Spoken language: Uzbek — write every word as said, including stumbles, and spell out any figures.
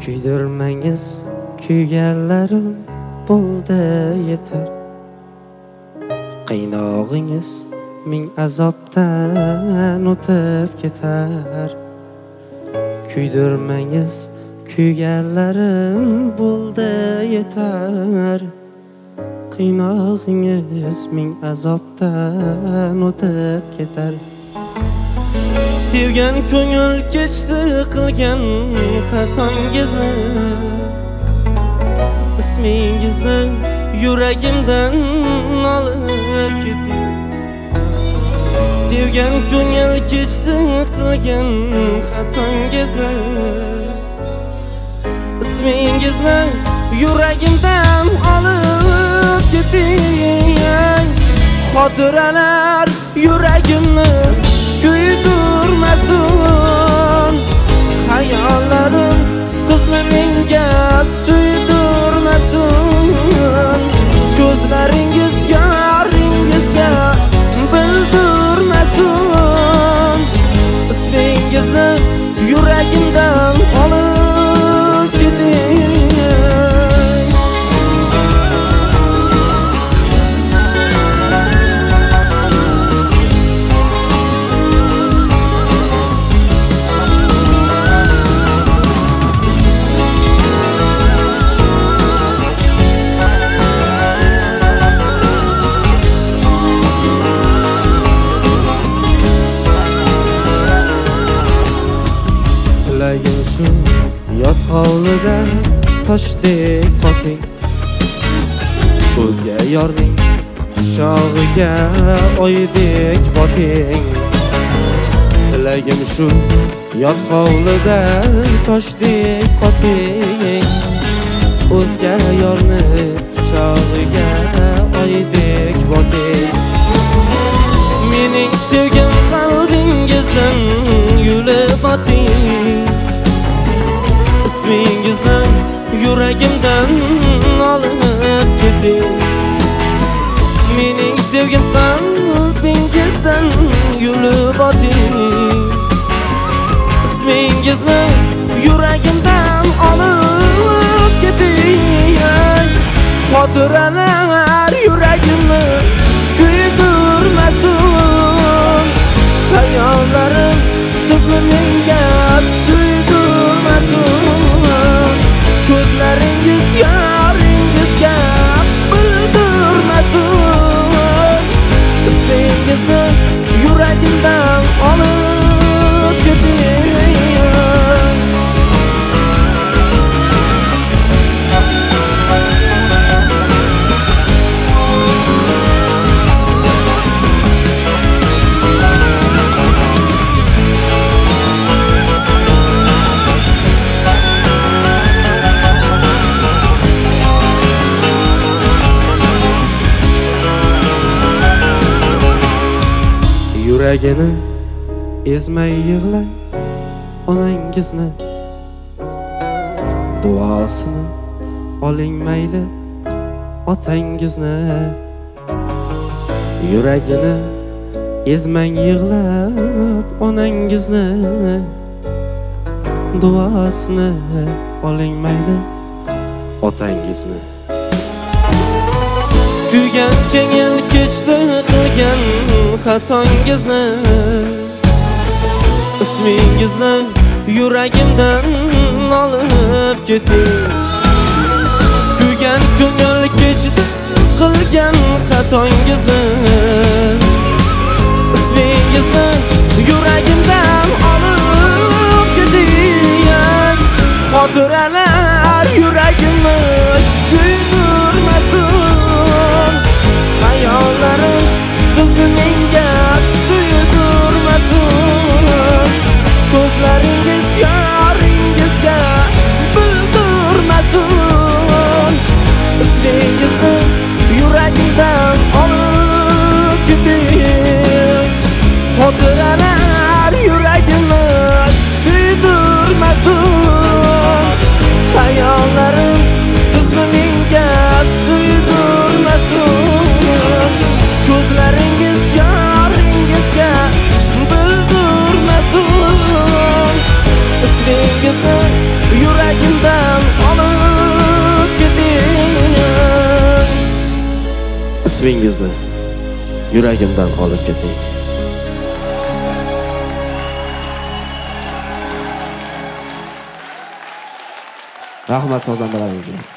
Kuydirmangiz kuyganlarim bo'ldi yetar. Qiynog'ingiz ming azobdan o'tib ketar. Kuydirmangiz kuyganlarim bo'ldi yetar. Qiynog'ingiz ming azobdan o'tib ketar. Sevgan ko'ngil kechdi qilgan xatongizni, ismingizni yuragimdan olib keting. Sevgan ko'ngil kechdi qilgan xatongizni, ismingizni yuragimdan olib keting. Xotiralar yuragimni kuydirmasin, hayollarim sizni menga suydirmasin. Ko'zlaringiz yoringizga bildirmasin, ismingizni yuragimdan olib keting. Yot hovlida toshdek qoting, o'zga yorning quchog'iga oydek boting. Tilagim shu, yot hovlida toshdek qoting, o'zga yorning quchog'iga oydek boting. Mening sevgim qalbingizdan yulib oting, ismingizni yuragimdan olib keting. Mening sevgim qalbingizdan yulib oting, ismingizni yuragimdan olib keting. Xotiralar yuragimni kuydirmasin, hayollarim sizni menga suydirmasin. Ko'zlaringiz yoringizga bildirmasin, ismingizni yuragimdan olib keting. Yuragini ezmay yig'lang onangizni, duosini oling mayli otangizni. Yuragini ezmang yig'lab onangizni, duosini oling mayli otangizni. Kuygan ko'ngil kechdi qilgan xatongizni, ismingizni yuragimdan olib keting. Kuygan ko'ngil kechdi qilgan xatongizni, ismingizni yuragimdan olib keting. Xotiralar yuragimni kuydirmasin, hayollarim sizni menga suydirmasin. Ko'zlaringiz yoringizga bildirmasin, ismingizni yuragimdan olib keting. ismingizni yuragimdan olib ketay. Rahmat sozandalaringizga.